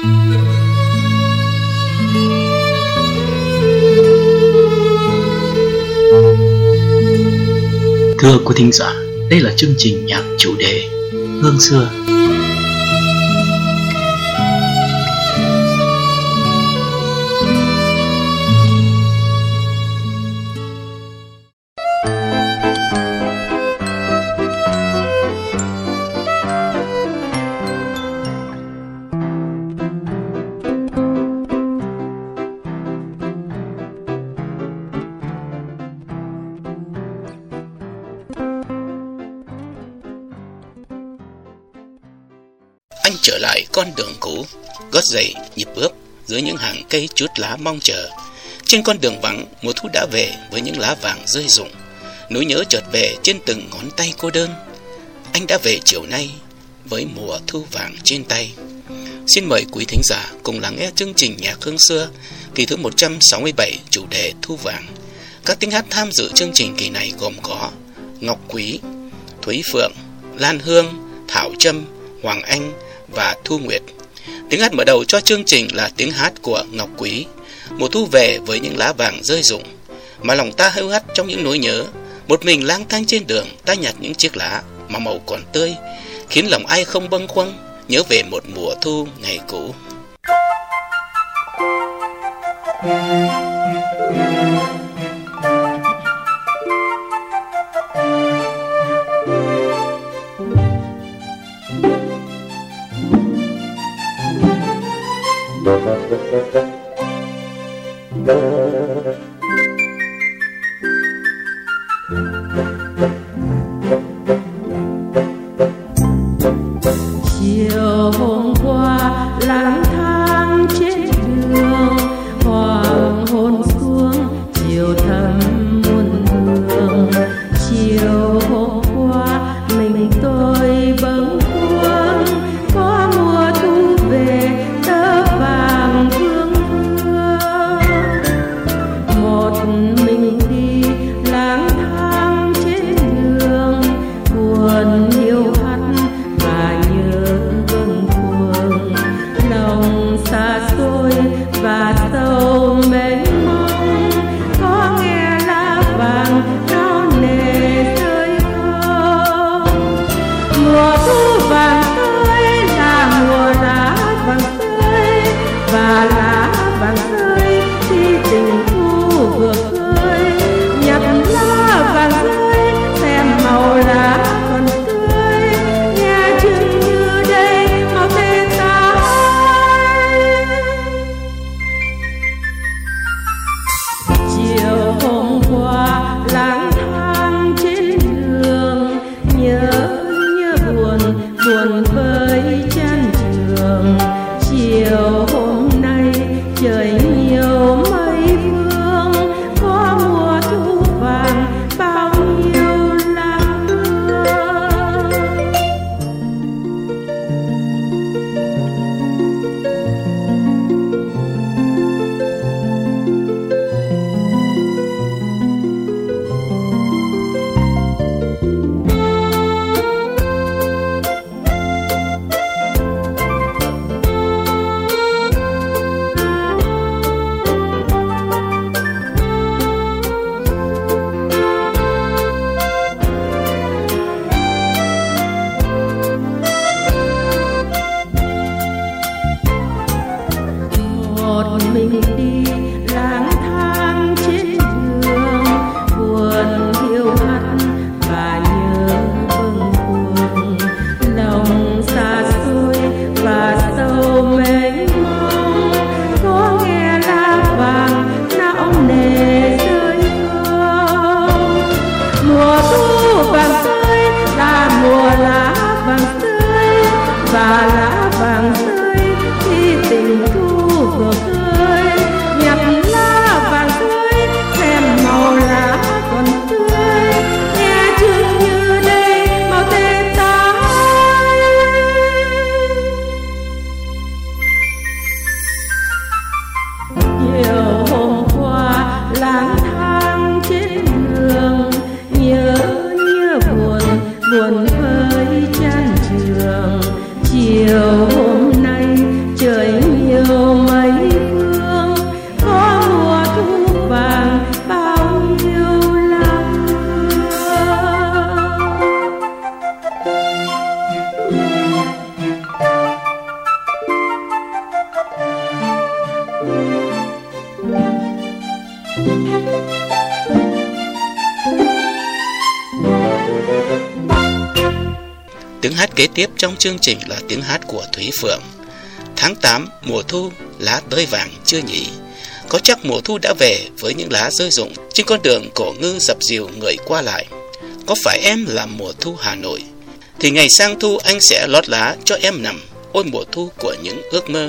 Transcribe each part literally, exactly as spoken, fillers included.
Thưa quý thính giả, đây là chương trình nhạc chủ đề Hương xưa. Anh trở lại con đường cũ, gót giày nhịp bước dưới những hàng cây chút lá mong chờ. Trên con đường vắng, mùa thu đã về với những lá vàng rơi rụng. Nỗi nhớ chợt về trên từng ngón tay cô đơn. Anh đã về chiều nay với mùa thu vàng trên tay. Xin mời quý thính giả cùng lắng nghe chương trình Nhạc Hương Xưa kỳ thứ một trăm sáu mươi bảy, chủ đề Thu Vàng. Các tiếng hát tham dự chương trình kỳ này gồm có Ngọc Quý, Thúy Phượng, Lan Hương, Thảo Trâm, Hoàng Anh và Thu Nguyệt. Tiếng hát mở đầu cho chương trình là tiếng hát của Ngọc Quý. Mùa thu về với những lá vàng rơi rụng, mà lòng ta heo hắt trong những nỗi nhớ. Một mình lang thang trên đường, ta nhặt những chiếc lá mà màu còn tươi, khiến lòng ai không bâng khuâng nhớ về một mùa thu ngày cũ. Chiều hôm qua lang thang trên đường, hoàng hôn xuống chiều thắm muôn hương. Chiều hôm qua mình tôi bâng khuâng, có mùa thu về tơ vàng vương vương. Một mình đi lang thang trên đường, buồn hiu hắt và nhớ bâng khuâng. Lòng xa xôi và sâu mênh mông, có nghe lá vàng nao nề rơi không? Mùa thu vàng tươi là mùa lá vàng tươi, và lá vàng tươi khi tình thu vừa khơi. Nhặt lá vàng rơi xem màu lá còn tươi, nghe chừng như đây màu tê tái. Chiều hôm qua lang thang trên đường, nhớ nhớ buồn buồn với chán trường. Chiều hôm nay trời nhiều mây vương, có mùa thu vàng bao nhiêu lá hương. Một mình đi lang thang trên đường, buồn hiu hắt và nhớ bâng khuâng. Lòng xa xôi và sâu mênh mông, có nghe lá vàng não nề rơi không? Mùa thu vàng tươi là mùa lá vàng tươi, và lá vàng rơi khi tình thu vừa khơi. Nhặt lá vàng Tiếng hát kế tiếp trong chương trình là tiếng hát của Thúy Phượng. Tháng tám, mùa thu, lá tới vàng chưa nhỉ? Có chắc mùa thu đã về với những lá rơi rụng trên con đường cổ ngư dập dìu người qua lại. Có phải em là mùa thu Hà Nội? Thì ngày sang thu anh sẽ lót lá cho em nằm, ôi mùa thu của những ước mơ.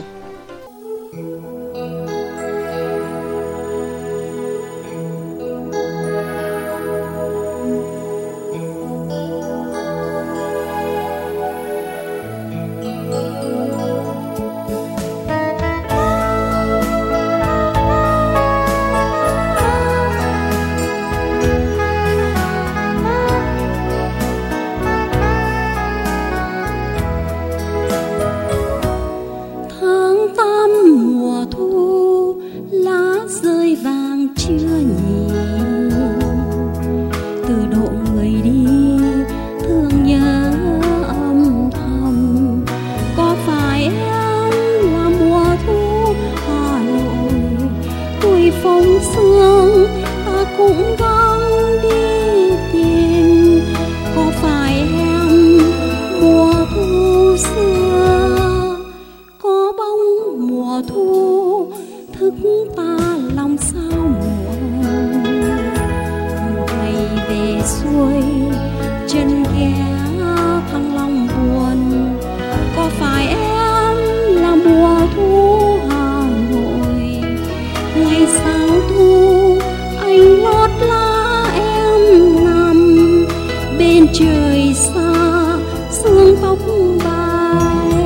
Trời xa sương tóc bay,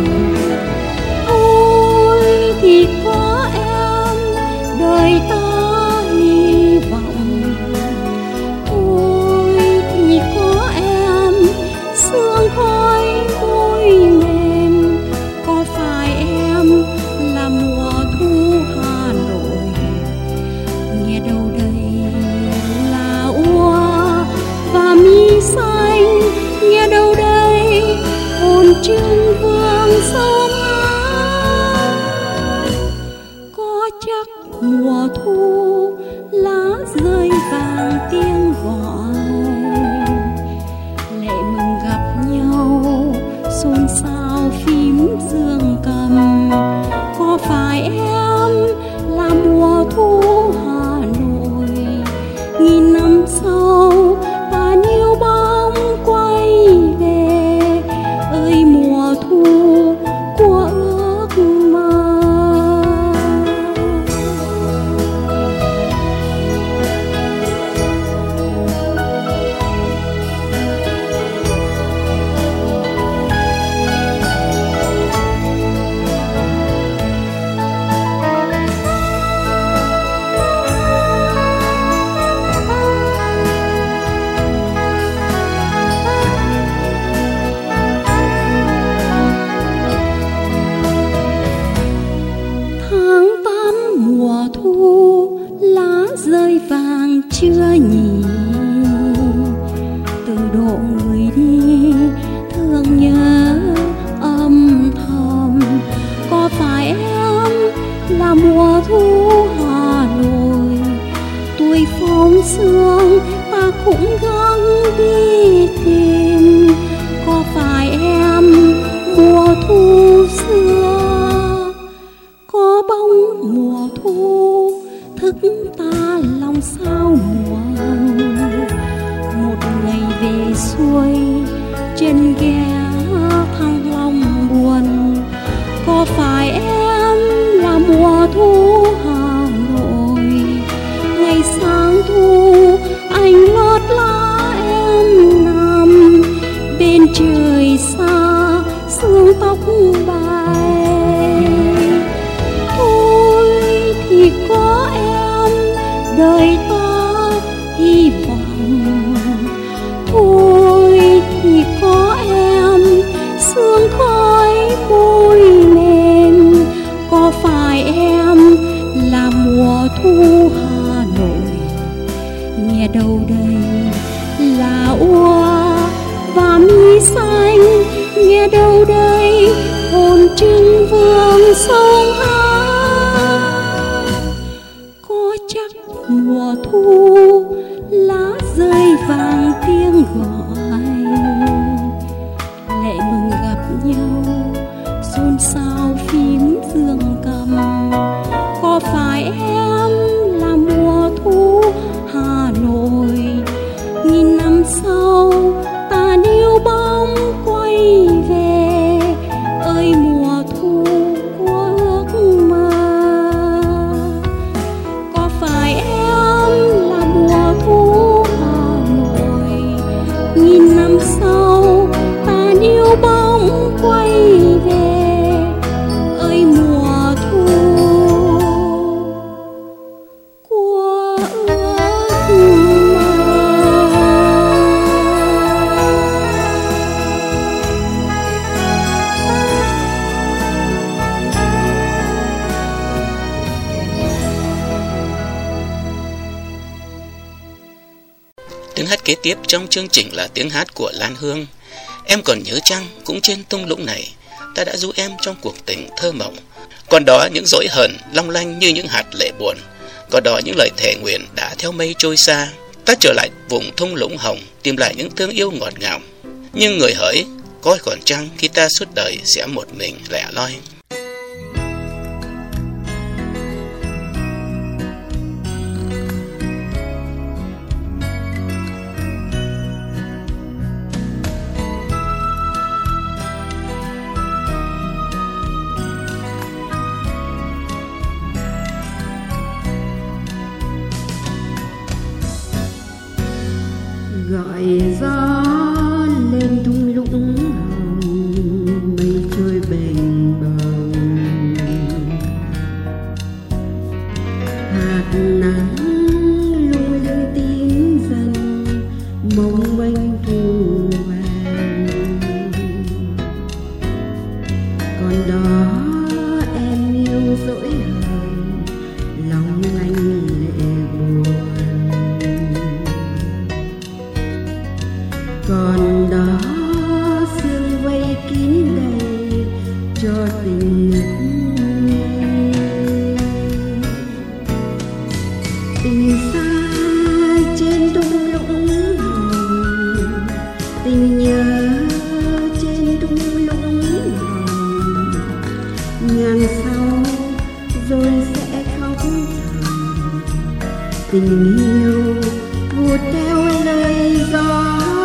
ôi thì có em đời ta hy vọng, ôi thì có em sương khói môi mềm. Có phải em là mùa thu Hà Nội, nghe đâu đây là oa và mi xanh, nghe đâu đây hồn trưng vương sông Á. Có chắc mùa thu lá rơi vàng tiếng gọi, lệ mừng gặp nhau xôn xao phím dương cầm. Có phải em là mùa thu Hà Nội, nghìn năm sau ta níu bóng quay về, ơi mùa thu của ước mơ. Rơi vàng chưa nhỉ? Từ độ người đi thương nhớ âm thầm. Có phải em là mùa thu Hà Nội, tuổi phong sương ta cũng gắng đi tìm. Có phải em mùa thu xưa, có bóng mùa thu thức ta lòng sao muộn. Một ngày về xuôi trên ghe Thăng Long buồn. Có phải em là mùa thu Hà Nội, ngày sáng thu anh lót lá em nằm bên trời xa sương tóc bay. Thôi thì có em đời ta hy vọng, thôi thì có em sương khói môi mềm. Có phải em là mùa thu Hà Nội, nghe đâu đây là oa và mi xanh, nghe đâu đây hồn trưng vương sông Á. Có chắc mùa thu lá rơi vàng tiếng gọi, sao phím dương cầm. Có phải em là mùa thu Hà Nội? Nghìn năm sau ta níu bóng quay về, ơi mùa thu của ước mơ. Có phải em là mùa thu Hà Nội? Nghìn năm sau ta níu bóng quay về, ơi mùa thu của ước mơ. Tiếng hát kế tiếp trong chương trình là tiếng hát của Lan Hương. Em còn nhớ chăng, cũng trên thung lũng này, ta đã du em trong cuộc tình thơ mộng. Còn đó những dỗi hờn long lanh như những hạt lệ buồn, còn đó những lời thề nguyện đã theo mây trôi xa. Ta trở lại vùng thung lũng hồng, tìm lại những thương yêu ngọt ngào. Nhưng người hỡi, có còn chăng khi ta suốt đời sẽ một mình lẻ loi. Gọi gió lên thung lũng hồng, mây trôi bềnh bồng. Hạt nắng lung linh tím dần, mong manh thu vàng. Còn đó em yêu dỗi hờn, lòng lanh lệ buồn. Còn đó sương vây kín đầy cho tình ngất ngây. Tình xa trên thung lũng hồng, tình nhớ trên thung lũng hồng. Ngàn sau rồi sẽ khóc thầm, tình yêu vụt theo lời gió.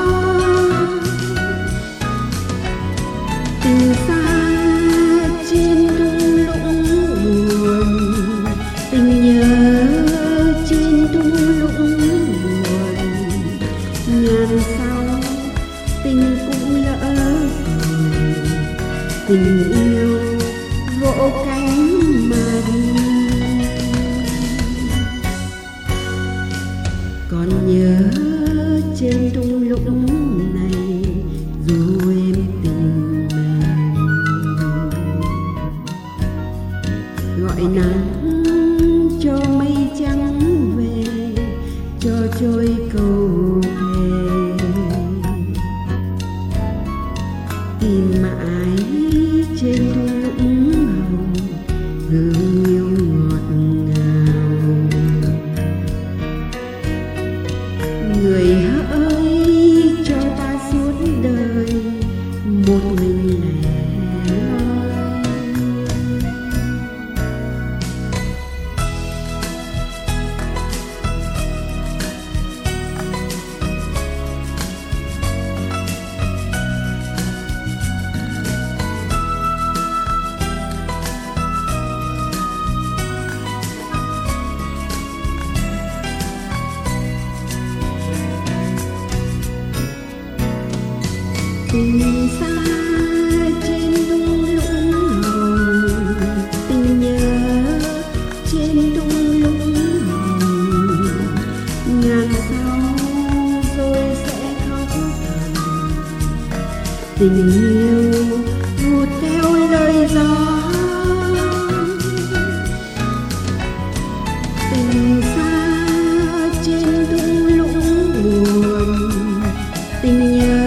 Tình xa trên thung lũng buồn, tình nhớ trên thung lũng buồn. Ngàn sau tình cũng lỡ rồi, tình yêu vỗ cánh mà đi. Còn nhớ trên thung lũng này dù em tình mềm, gọi nắng cho mây trắng về, cho trôi cầu thề. Tìm mãi trên thung lũng hồng, hương yêu ngọt ngào. Người hỡi cho ta suốt đời một mình lẻ loi. Tình xa trên thung lũng hồng, tình nhớ trên thung lũng hồng. Ngàn sau rồi sẽ khóc thầm, tình yêu vụt theo lời gió. Tình xa trên thung lũng buồn, tình nhớ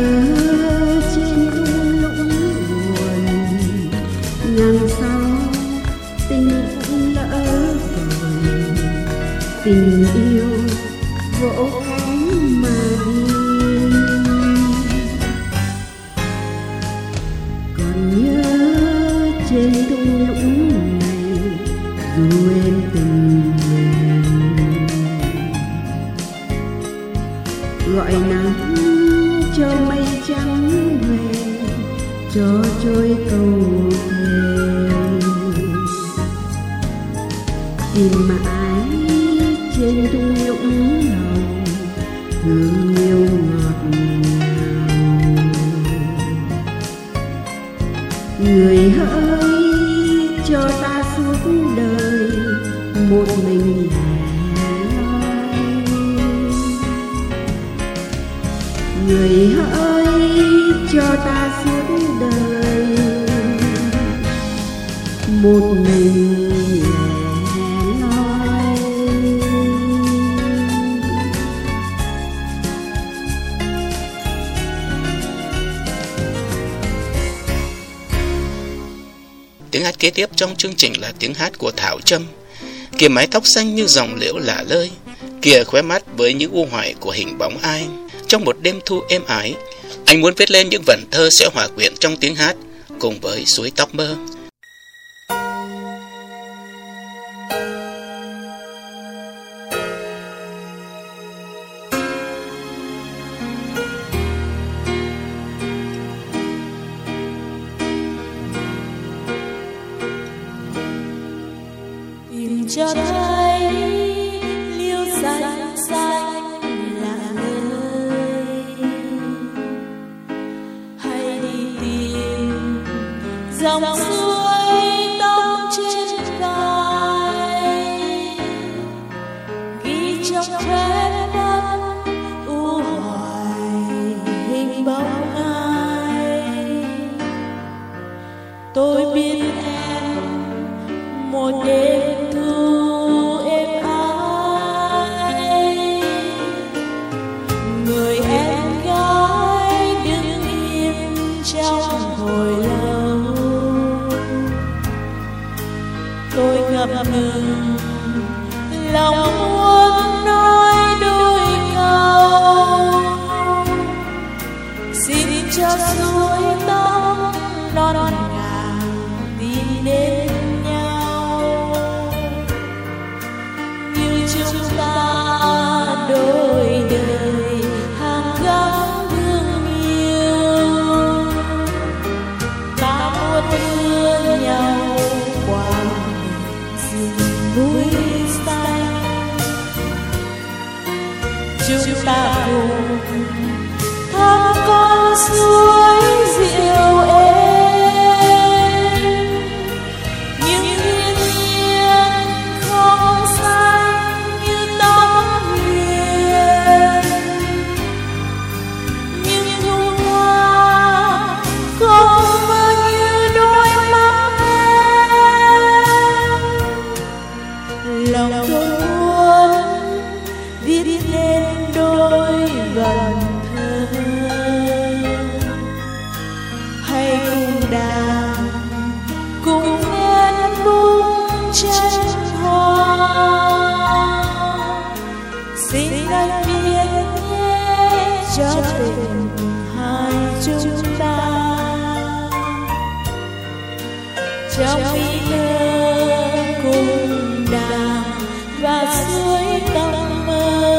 tình yêu vỗ cánh mà đi. Còn nhớ trên thung lũng này dù em từng về, gọi nắng cho mây trắng về, cho trôi cầu thề, tìm mãi trên thung lũng hồng hương yêu ngọt ngào. Người hỡi cho ta suốt đời một mình lẻ loi, người hỡi cho ta suốt đời một mình lẻ loi. Tiếng hát kế tiếp trong chương trình là tiếng hát của Thảo Trâm. Kìa mái tóc xanh như dòng liễu lả lơi, kìa khóe mắt với những u hoài của hình bóng ai. Trong một đêm thu êm ái, anh muốn viết lên những vần thơ sẽ hòa quyện trong tiếng hát cùng với suối tóc mơ. Cho thấy liêu xanh xanh là nơi, hay đi tìm dòng suối tông trên vai, ghi trong khóe mắt u hoài hình bóng ai. Tôi biết em một đêm ngập ngừng lòng muốn nói đôi câu, xin cho suối tóc non ngàn tìm đến nhau, như chúng ta đôi đời hàng gắn thương yêu. Ta muốn đưa nhau qua núi xanh, chúng ta cùng thăm con suối dịu êm, nhưng yên nhiên không xanh như tóc huyền, nhưng thu hoa không mơ như đôi mắt em. Lòng tôi muốn viết lên đôi vần thơ, hay cùng đàn cùng nghe bung chân hoa. Xin anh viết nhé cho tình hai chúng ta, trong ý thơ cùng đàn và suối tóc mơ.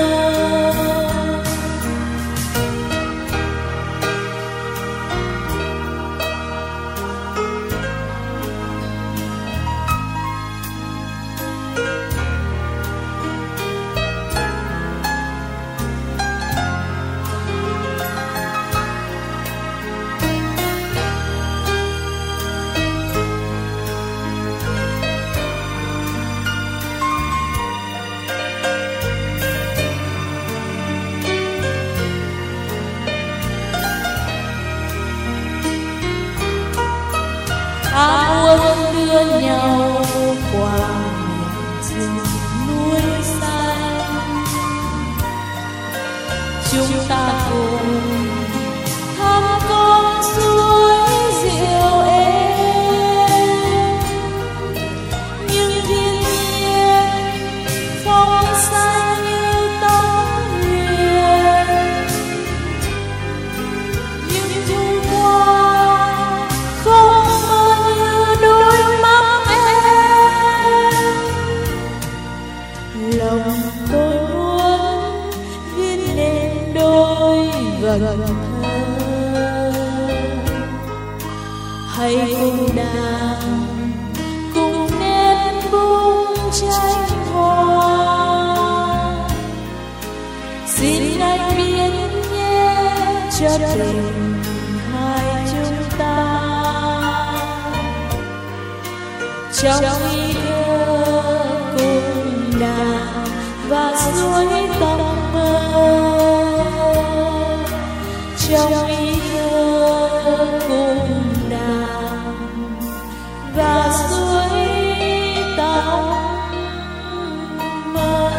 cho tình hai chúng ta. Trong ý thơ cùng nàng và suối tóc mơ, trong ý thơ cùng nàng và suối tóc mơ.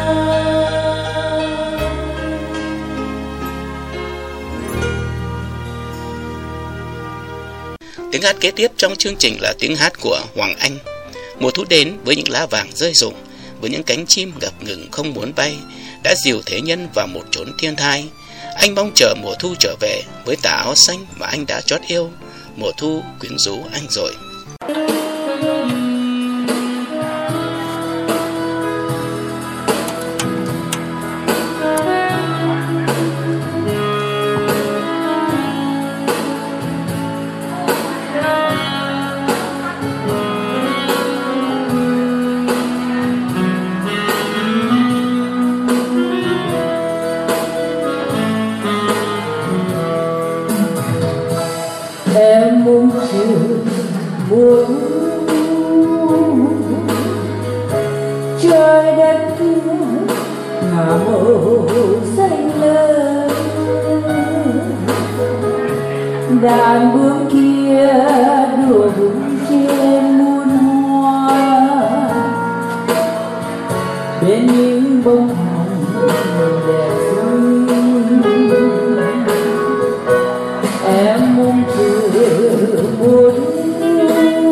Tiếng hát kế tiếp trong chương trình là tiếng hát của Hoàng Anh. Mùa thu đến với những lá vàng rơi rụng, với những cánh chim ngập ngừng không muốn bay, đã dìu thế nhân vào một chốn thiên thai. Anh mong chờ mùa thu trở về với tà áo xanh mà anh đã chót yêu. Mùa thu quyến rũ anh rồi. Em muốn chiều mùa trời đất kia ngả màu xanh lơ, đàn bướm kia đùa bướm trên muôn hoa, bên những bông hồng đẹp rơi. Em mong chờ mùa thu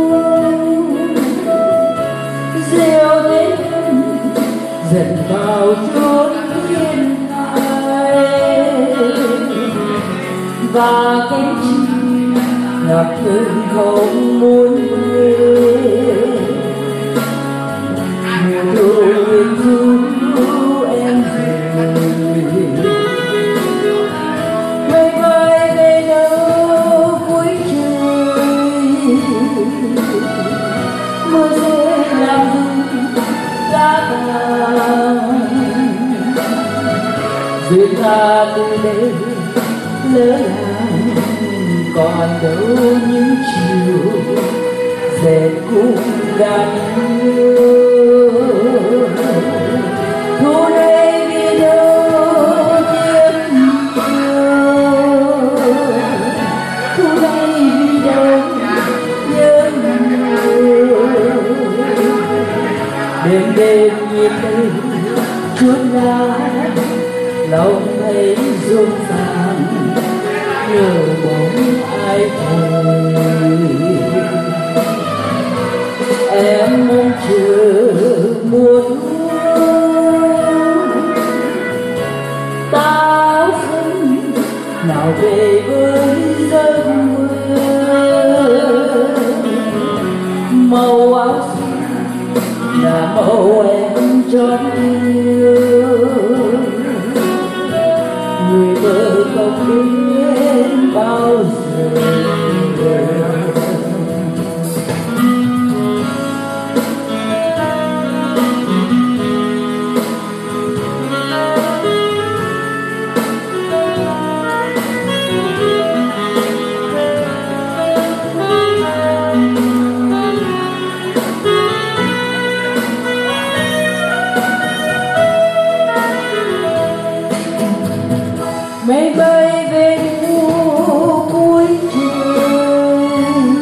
rêu đến dần vào chốn thiên thai, và cánh chim ngập ngừng không muốn về. Mùa thu quyến rũ em rồi, mây bay về đâu cuối trời, mưa rơi làm rung lá vàng. Duyên ta từ đây lỡ làng, còn đâu những chiều dệt cung đàn yêu. Thu đây đi đâu tiếc yêu, thu đây đi đâu nhớ nhiều. Đêm đêm nhìn thấy chút lá lòng thấy rộn ràng, nhớ bóng ai thôi. Em mong chờ mùa thu táo xanh nào về với giấc mơ. Màu áo xanh là màu em chót yêu, người vợ không biết bao giờ. Mây bay về đâu cuối trời,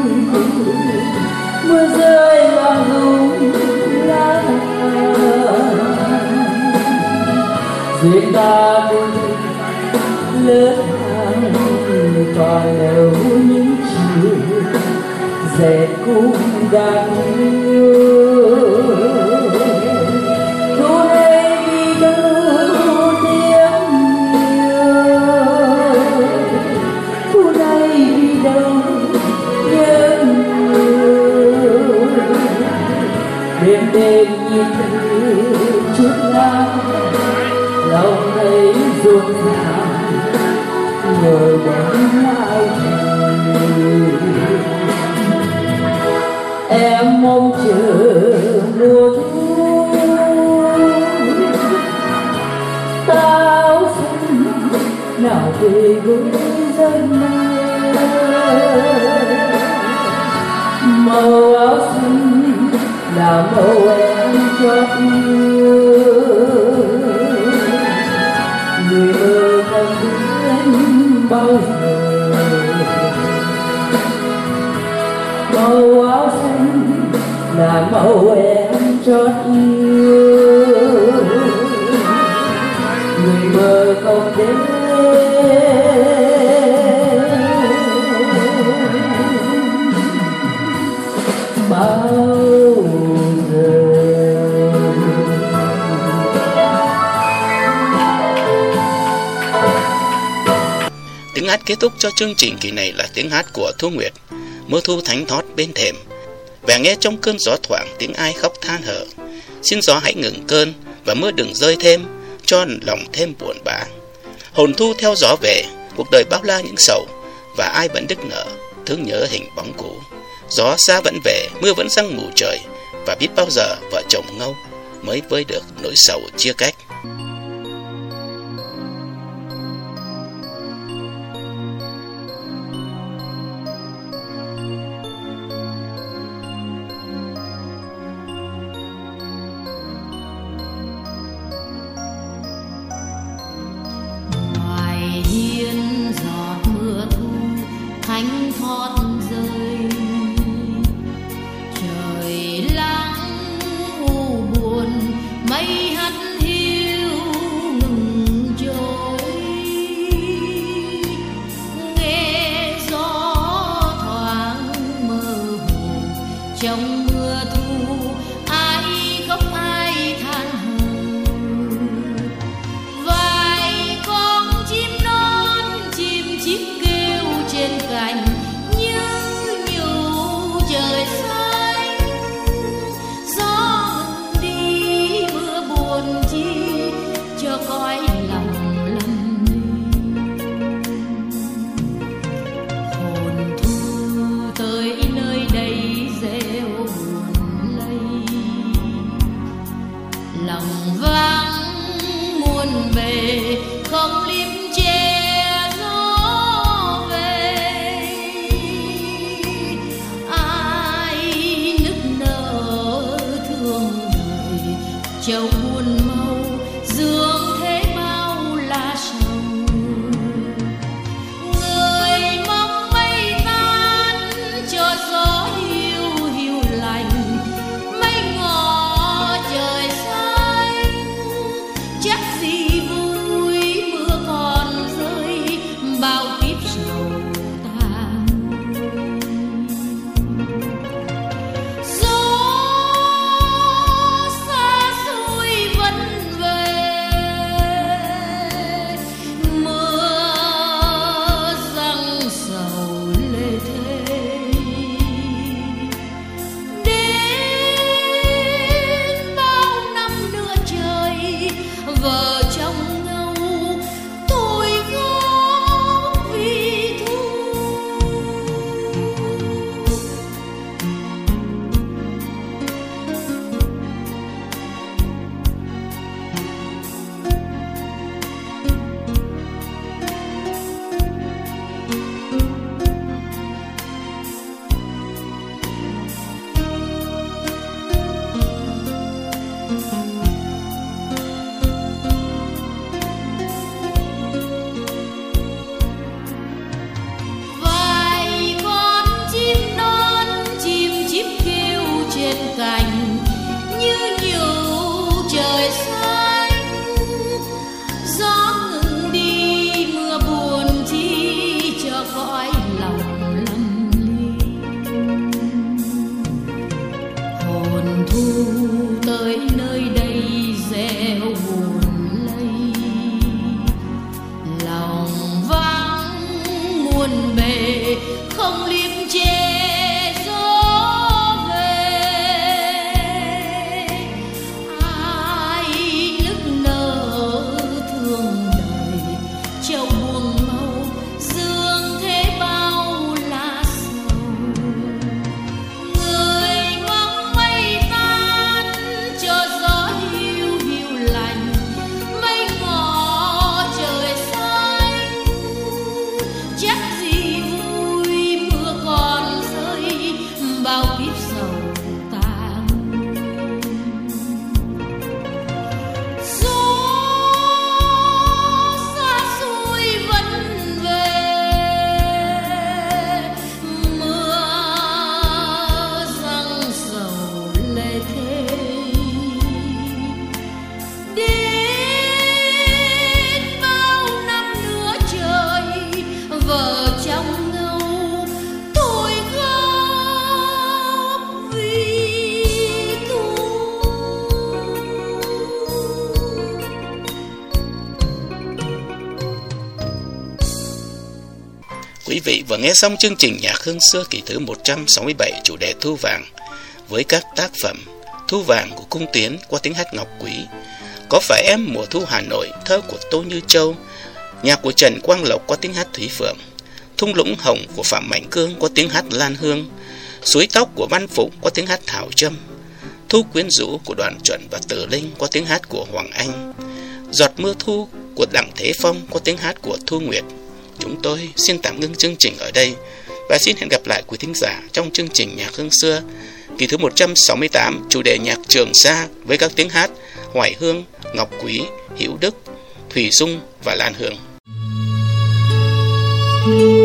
mưa rơi làm rung lá vàng. Duyên ta đôi lỡ hàng, còn đâu những chiều dệt cung đàn yêu. Thu đây đi đâu tiếng yêu, thu đây đi đâu nhớ nhiều. Đêm đêm nhìn thấy chút lá lòng thấy rộn ràng, nhớ bóng ai thôi. Em mong chờ mùa thu táo xanh nào về với giấc là màu em chót yêu. Người mơ không đến bao giờ, màu áo xanh là màu em chót yêu. Người mơ không đến bao giờ. Tiếng hát kết thúc cho chương trình kỳ này là tiếng hát của Thu Nguyệt, Mưa thu thánh thót bên thềm. Và nghe trong cơn gió thoảng tiếng ai khóc than thở. Xin gió hãy ngừng cơn và mưa đừng rơi thêm, cho lòng thêm buồn bã. Hồn thu theo gió về, cuộc đời bao la những sầu, và ai vẫn đứt nở, thương nhớ hình bóng cũ. Gió xa vẫn về, mưa vẫn giăng mù trời, và biết bao giờ vợ chồng ngâu mới vơi được nỗi sầu chia cách. thánh thót rơi, trời lắng u buồn, mây hắt hiu ngừng trôi. Nghe gió thoáng mơ hồ trong mưa thu, ai khóc ai than hờ. Vài con chim non chim chít kêu trên cành như nhủ trời xanh. Gió ngừng đi mưa buồn chi cho cõi lòng lầm ly. Hồn thu tới nơi đây reo buồn lây, lòng vắng muôn bề không liêm che gió về. Ai nức nở thương đời châu buồn màu, dương thế bao la sầu. Người mong mây tan cho gió hiu hiu lành, mây ngỏ trời xanh. Chắc gì vui mưa còn rơi, bao kiếp sầu tan. Gió xa xôi vẫn về, mưa giăng sầu lê thê. Đến bao năm nữa trời, vợ chồng ngâu tôi góp vì thu. Vài con chim non chim chít kêu trên cành như nhủ trời xanh. Gió ngừng đi mưa buồn chi cho cõi lòng lầm ly. Hồn thu tới nơi đây reo buồn lây, lòng vắng muôn bề không liêm che gió về. Ai nức nở thương đời châu buồn màu, dương thế bao la sầu. Người mong mây tan quý vị vừa nghe xong chương trình Nhạc Hương Xưa kỳ thứ một trăm sáu mươi bảy, chủ đề Thu Vàng, với các tác phẩm Thu Vàng của Cung Tiến qua tiếng hát Ngọc Quý, Có Phải Em Mùa Thu Hà Nội thơ của Tô Như Châu, nhạc của Trần Quang Lộc qua tiếng hát Thúy Phượng, Thung Lũng Hồng của Phạm Mạnh Cương qua tiếng hát Lan Hương, Suối Tóc của Văn Phụng qua tiếng hát Thảo Trâm, Thu Quyến Rũ của Đoàn Chuẩn và Tử Linh qua tiếng hát của Hoàng Anh, Giọt Mưa Thu của Đặng Thế Phong qua tiếng hát của Thu Nguyệt. Chúng tôi xin tạm ngưng chương trình ở đây và xin hẹn gặp lại quý thính giả trong chương trình Nhạc Hương Xưa kỳ thứ một trăm sáu mươi tám, chủ đề nhạc Trường Sa với các tiếng hát Hoài Hương, Ngọc Quý, Hữu Đức, Thủy Dung và Lan Hương.